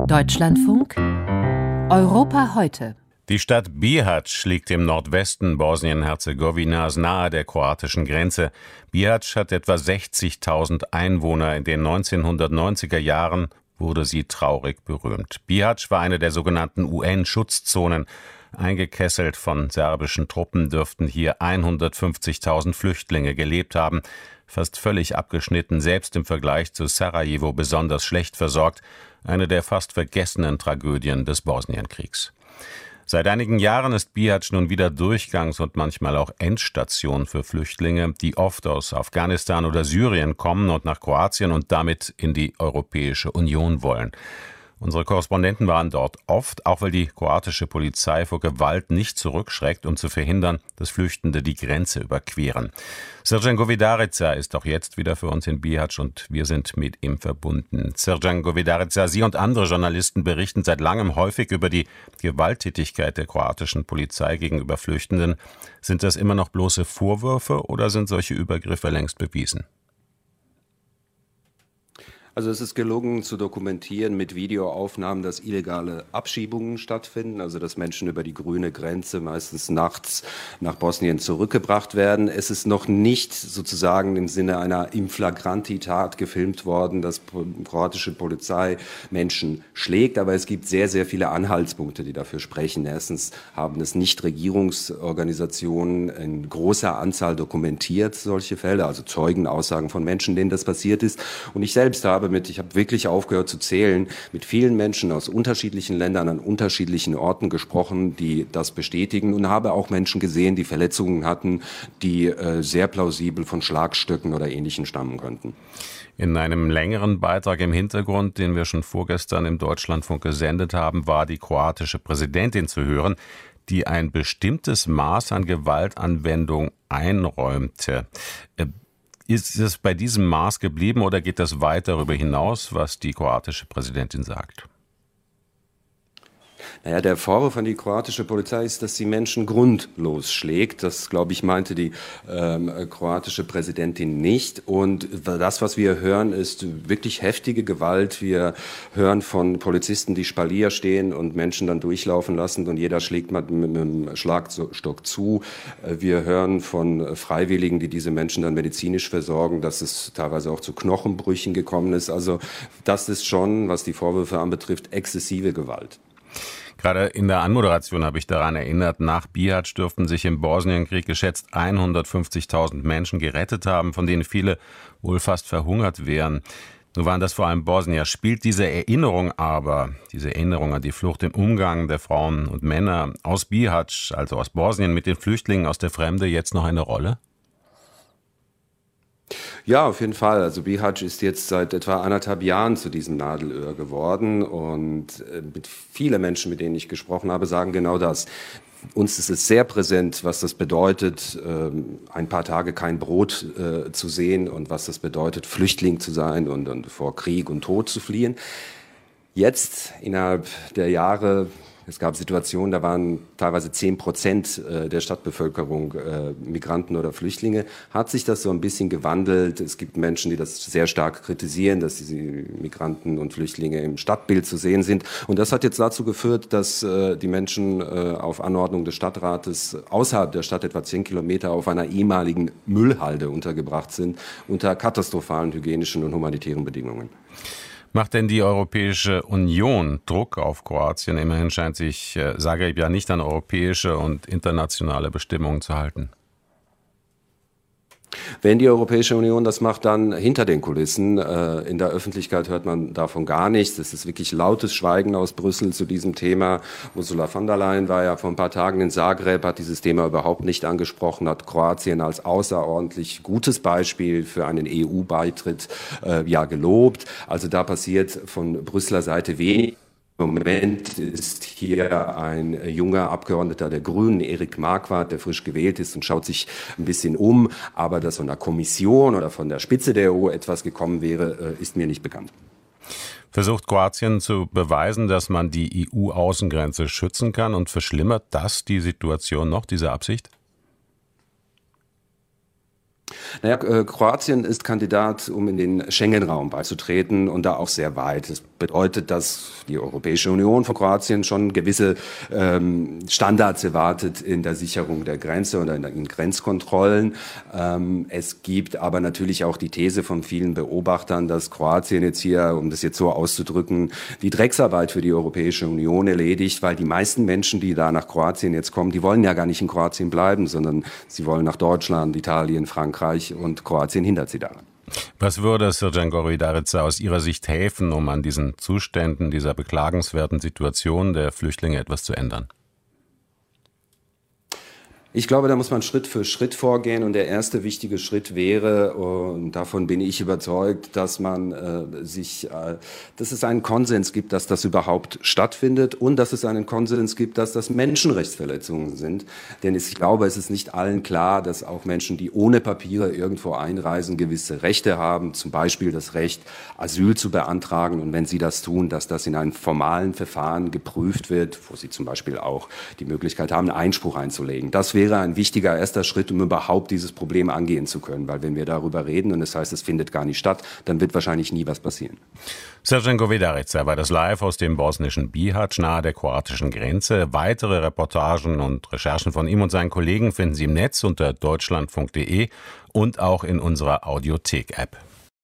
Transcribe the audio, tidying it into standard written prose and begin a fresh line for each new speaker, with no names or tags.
Deutschlandfunk Europa heute.
Die Stadt Bihać liegt im Nordwesten Bosnien-Herzegowinas nahe der kroatischen Grenze. Bihać hat etwa 60.000 Einwohner. In den 1990er Jahren wurde sie traurig berühmt. Bihać war eine der sogenannten UN-Schutzzonen. Eingekesselt von serbischen Truppen dürften hier 150.000 Flüchtlinge gelebt haben. Fast völlig abgeschnitten, selbst im Vergleich zu Sarajevo besonders schlecht versorgt. Eine der fast vergessenen Tragödien des Bosnienkriegs. Seit einigen Jahren ist Bihać nun wieder Durchgangs- und manchmal auch Endstation für Flüchtlinge, die oft aus Afghanistan oder Syrien kommen und nach Kroatien und damit in die Europäische Union wollen. Unsere Korrespondenten waren dort oft, auch weil die kroatische Polizei vor Gewalt nicht zurückschreckt, um zu verhindern, dass Flüchtende die Grenze überqueren. Srdjan Govedarica ist auch jetzt wieder für uns in Bihać und wir sind mit ihm verbunden. Srdjan Govedarica, Sie und andere Journalisten berichten seit langem häufig über die Gewalttätigkeit der kroatischen Polizei gegenüber Flüchtenden. Sind das immer noch bloße Vorwürfe oder sind solche Übergriffe längst bewiesen?
Also es ist gelungen zu dokumentieren mit Videoaufnahmen, dass illegale Abschiebungen stattfinden, also dass Menschen über die grüne Grenze meistens nachts nach Bosnien zurückgebracht werden. Es ist noch nicht sozusagen im Sinne einer In-flagranti-Tat gefilmt worden, dass kroatische Polizei Menschen schlägt, aber es gibt sehr, sehr viele Anhaltspunkte, die dafür sprechen. Erstens haben es Nichtregierungsorganisationen in großer Anzahl dokumentiert, solche Fälle, also Zeugenaussagen von Menschen, denen das passiert ist. Und ich selbst habe wirklich aufgehört zu zählen, mit vielen Menschen aus unterschiedlichen Ländern an unterschiedlichen Orten gesprochen, die das bestätigen und habe auch Menschen gesehen, die Verletzungen hatten, die sehr plausibel von Schlagstücken oder Ähnlichem stammen könnten.
In einem längeren Beitrag im Hintergrund, den wir schon vorgestern im Deutschlandfunk gesendet haben, war die kroatische Präsidentin zu hören, die ein bestimmtes Maß an Gewaltanwendung einräumte. Ist es bei diesem Maß geblieben oder geht das weit darüber hinaus, was die kroatische Präsidentin sagt?
Naja, der Vorwurf an die kroatische Polizei ist, dass sie Menschen grundlos schlägt. Das, glaube ich, meinte die kroatische Präsidentin nicht. Und das, was wir hören, ist wirklich heftige Gewalt. Wir hören von Polizisten, die Spalier stehen und Menschen dann durchlaufen lassen und jeder schlägt mit einem Schlagstock zu. Wir hören von Freiwilligen, die diese Menschen dann medizinisch versorgen, dass es teilweise auch zu Knochenbrüchen gekommen ist. Also das ist schon, was die Vorwürfe anbetrifft, exzessive Gewalt.
Gerade in der Anmoderation habe ich daran erinnert, nach Bihać dürften sich im Bosnienkrieg geschätzt 150.000 Menschen gerettet haben, von denen viele wohl fast verhungert wären. Nun waren das vor allem Bosnier. Spielt diese Erinnerung an die Flucht im Umgang der Frauen und Männer aus Bihać, also aus Bosnien, mit den Flüchtlingen aus der Fremde jetzt noch eine Rolle?
Ja, auf jeden Fall. Also Bihać ist jetzt seit etwa 1,5 Jahren zu diesem Nadelöhr geworden und viele Menschen, mit denen ich gesprochen habe, sagen genau das. Uns ist es sehr präsent, was das bedeutet, ein paar Tage kein Brot zu sehen und was das bedeutet, Flüchtling zu sein und vor Krieg und Tod zu fliehen. Jetzt, innerhalb der Jahre, es gab Situationen, da waren teilweise 10% der Stadtbevölkerung Migranten oder Flüchtlinge. Hat sich das so ein bisschen gewandelt? Es gibt Menschen, die das sehr stark kritisieren, dass diese Migranten und Flüchtlinge im Stadtbild zu sehen sind. Und das hat jetzt dazu geführt, dass die Menschen auf Anordnung des Stadtrates außerhalb der Stadt etwa 10 Kilometer auf einer ehemaligen Müllhalde untergebracht sind, unter katastrophalen hygienischen und humanitären Bedingungen.
Macht denn die Europäische Union Druck auf Kroatien? Immerhin scheint sich Zagreb ja nicht an europäische und internationale Bestimmungen zu halten.
Wenn die Europäische Union das macht, dann hinter den Kulissen. In der Öffentlichkeit hört man davon gar nichts. Es ist wirklich lautes Schweigen aus Brüssel zu diesem Thema. Ursula von der Leyen war ja vor ein paar Tagen in Zagreb, hat dieses Thema überhaupt nicht angesprochen, hat Kroatien als außerordentlich gutes Beispiel für einen EU-Beitritt gelobt. Also da passiert von Brüsseler Seite wenig. Im Moment ist hier ein junger Abgeordneter der Grünen, Erik Marquardt, der frisch gewählt ist und schaut sich ein bisschen um. Aber dass von der Kommission oder von der Spitze der EU etwas gekommen wäre, ist mir nicht bekannt.
Versucht Kroatien zu beweisen, dass man die EU-Außengrenze schützen kann und verschlimmert das die Situation noch, diese Absicht? Naja,
Kroatien ist Kandidat, um in den Schengen-Raum beizutreten und da auch sehr weit. Es bedeutet, dass die Europäische Union von Kroatien schon gewisse Standards erwartet in der Sicherung der Grenze oder in Grenzkontrollen. Es gibt aber natürlich auch die These von vielen Beobachtern, dass Kroatien jetzt hier, um das jetzt so auszudrücken, die Drecksarbeit für die Europäische Union erledigt, weil die meisten Menschen, die da nach Kroatien jetzt kommen, die wollen ja gar nicht in Kroatien bleiben, sondern sie wollen nach Deutschland, Italien, Frankreich, und Kroatien hindert sie daran.
Was würde Srdjan Goridarica aus Ihrer Sicht helfen, um an diesen Zuständen, dieser beklagenswerten Situation der Flüchtlinge etwas zu ändern?
Ich glaube, da muss man Schritt für Schritt vorgehen, und der erste wichtige Schritt wäre, und davon bin ich überzeugt, dass dass es einen Konsens gibt, dass das überhaupt stattfindet, und dass es einen Konsens gibt, dass das Menschenrechtsverletzungen sind. Denn ich glaube, es ist nicht allen klar, dass auch Menschen, die ohne Papiere irgendwo einreisen, gewisse Rechte haben, zum Beispiel das Recht, Asyl zu beantragen, und wenn sie das tun, dass das in einem formalen Verfahren geprüft wird, wo sie zum Beispiel auch die Möglichkeit haben, Einspruch einzulegen. Das wäre ein wichtiger erster Schritt, um überhaupt dieses Problem angehen zu können. Weil wenn wir darüber reden und das heißt, es findet gar nicht statt, dann wird wahrscheinlich nie was passieren.
Srdjan Goridarica war das live aus dem bosnischen Bihać nahe der kroatischen Grenze. Weitere Reportagen und Recherchen von ihm und seinen Kollegen finden Sie im Netz unter deutschlandfunk.de und auch in unserer Audiothek-App.